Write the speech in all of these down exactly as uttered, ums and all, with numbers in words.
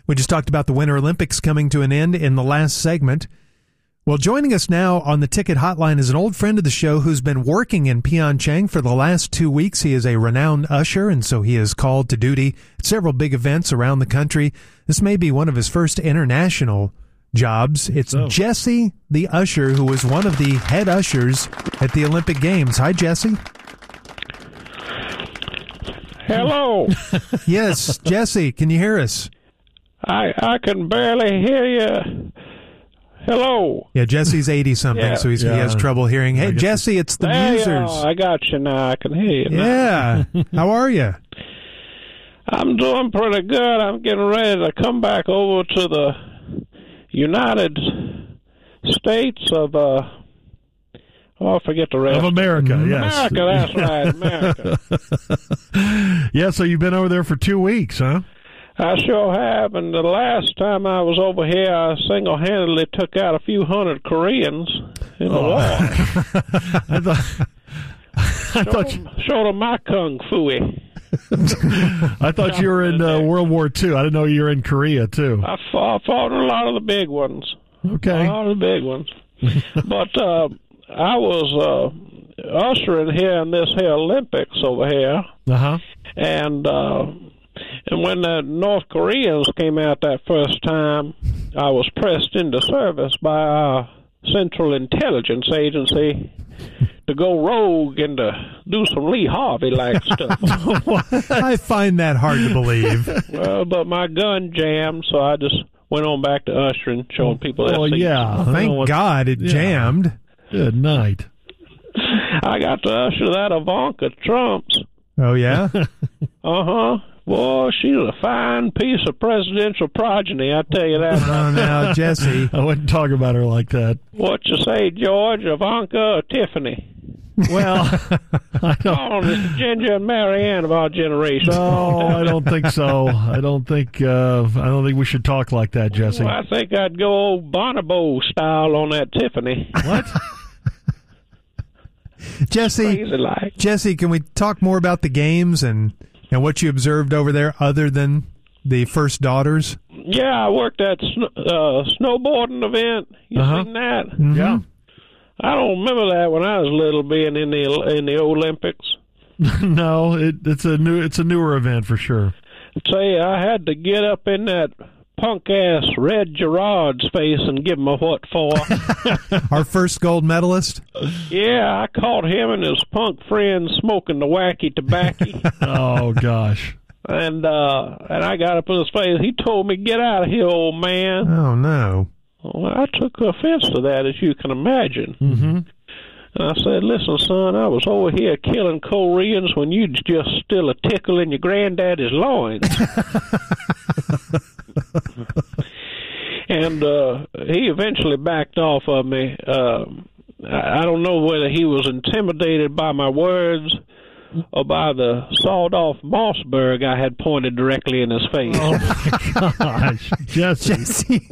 We just talked about the Winter Olympics coming to an end in the last segment. Well, joining us now on the ticket hotline is an old friend of the show who's been working in Pyeongchang for the last two weeks. He is a renowned usher, and so he is called to duty at several big events around the country. This may be one of his first international jobs. It's oh. Jesse, the usher, who was one of the head ushers at the Olympic Games. Hi, Jesse. Hello. Yes, Jesse, can you hear us? I I can barely hear you. Hello. Yeah, Jesse's eighty-something, yeah. so he's, yeah. he has trouble hearing. Hey, Jesse, it's the there Musers. I got you now. I can hear you now. Yeah. How are you? I'm doing pretty good. I'm getting ready to come back over to the United States of, uh, oh, I forget the rest. Of America, mm-hmm. yes. America, that's right, America. Yeah, so you've been over there for two weeks, huh? I sure have, and the last time I was over here, I single-handedly took out a few hundred Koreans in the oh. war. I thought, I showed, thought them, showed them my kung fu. I thought you were in uh, World War Two. I didn't know you were in Korea, too. I fought, fought in a lot of the big ones. Okay. A lot of the big ones. But uh, I was uh, ushering here in this here Olympics over here. Uh-huh. And... Uh, And when the North Koreans came out that first time, I was pressed into service by our Central Intelligence Agency to go rogue and to do some Lee Harvey-like stuff. I find that hard to believe. Well, but my gun jammed, so I just went on back to ushering, showing people that. Oh, yeah. Thank God it yeah. jammed. Good night. I got to usher that Ivanka Trump's. Oh, yeah? Uh-huh. Boy, she's a fine piece of presidential progeny, I tell you that. Oh, now, Jesse. I wouldn't talk about her like that. What you say, George, Ivanka or Tiffany? Well, I don't... Oh, it's Ginger and Marianne of our generation. No, I don't think so. I don't think uh, I don't think we should talk like that, Jesse. Well, I think I'd go old Bonobo style on that Tiffany. What? Jesse, like. Jesse, can we talk more about the games and, and what you observed over there other than the first daughters? Yeah, I worked at sn- uh, snowboarding event. You uh-huh. seen that? Mm-hmm. Yeah. I don't remember that when I was little, being in the in the Olympics. No, it, it's a new it's a newer event for sure. I tell you, I had to get up in that punk ass Red Gerard's face and give him a what for. Our first gold medalist? Yeah, I caught him and his punk friend smoking the wacky tobacco. Oh gosh. And uh, and I got up in his face. He told me, "Get out of here, old man." Oh no. Well, I took offense to that, as you can imagine. Mm-hmm. And I said, "Listen, son, I was over here killing Koreans when you just still a tickle in your granddaddy's loins." And uh, he eventually backed off of me. Uh, I don't know whether he was intimidated by my words or by the sawed-off Mossberg I had pointed directly in his face. Oh, my gosh. Jesse. Jesse.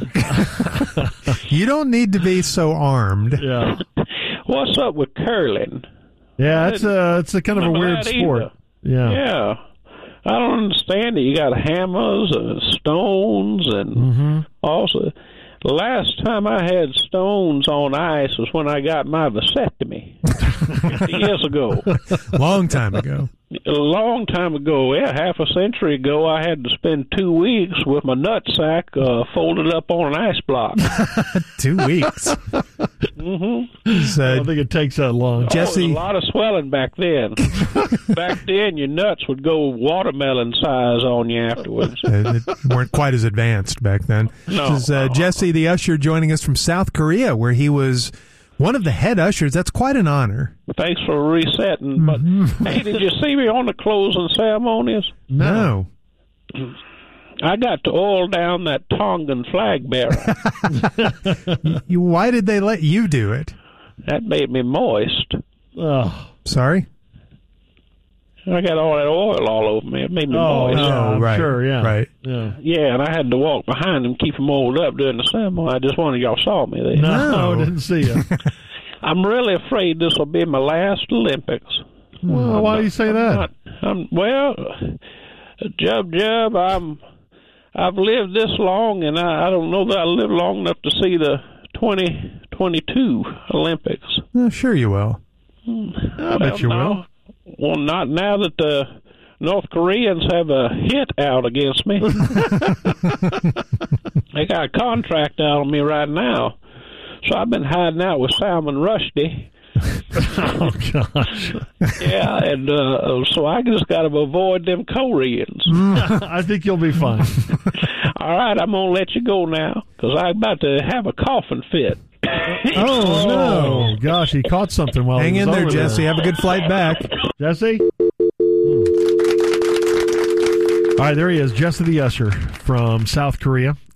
You don't need to be so armed. Yeah. What's up with curling? Yeah, it's a, it's a kind of a weird sport. Either. Yeah. Yeah. I don't understand it. You got hammers and stones and mm-hmm. also... The last time I had stones on ice was when I got my vasectomy fifty years ago. Long time ago. A long time ago, yeah, half a century ago, I had to spend two weeks with my nutsack uh, folded up on an ice block. Two weeks. Mm-hmm. So, I don't think it takes that long. Oh, Jesse, there was a lot of swelling back then. Back then, your nuts would go watermelon size on you afterwards. uh, they weren't quite as advanced back then. No. This is uh, Jesse, the usher, joining us from South Korea, where he was one of the head ushers. That's quite an honor. Thanks for resetting. But Mm-hmm. hey, did you see me on the closing ceremonies? No. I got to oil down that Tongan flag bearer. You, why did they let you do it? That made me moist. Oh. Sorry? I got all that oil all over me. It made me Oh, moist. yeah, I'm right. sure, yeah. Right. Yeah. Yeah, and I had to walk behind him, keep him oiled up during the ceremony. I just wanted y'all saw me there. No, No. I didn't see you. I'm really afraid this will be my last Olympics. Well, why do you say I'm that? not- I'm, well, Jub Jub, I'm I've lived this long, and I, I don't know that I'll live long enough to see the twenty twenty-two Olympics. Uh, sure you will. I bet you no. will. Well, not now that the North Koreans have a hit out against me. They got a contract out on me right now. So I've been hiding out with Salman Rushdie. Oh, gosh. Yeah, and uh, so I just got to avoid them Koreans. I think you'll be fine. All right, I'm going to let you go now because I'm about to have a coughing fit. Oh, no. Oh, gosh, he caught something while Hang he was in there, over Jesse. Have a good flight back. Jesse? All right, there he is, Jesse the Usher from South Korea.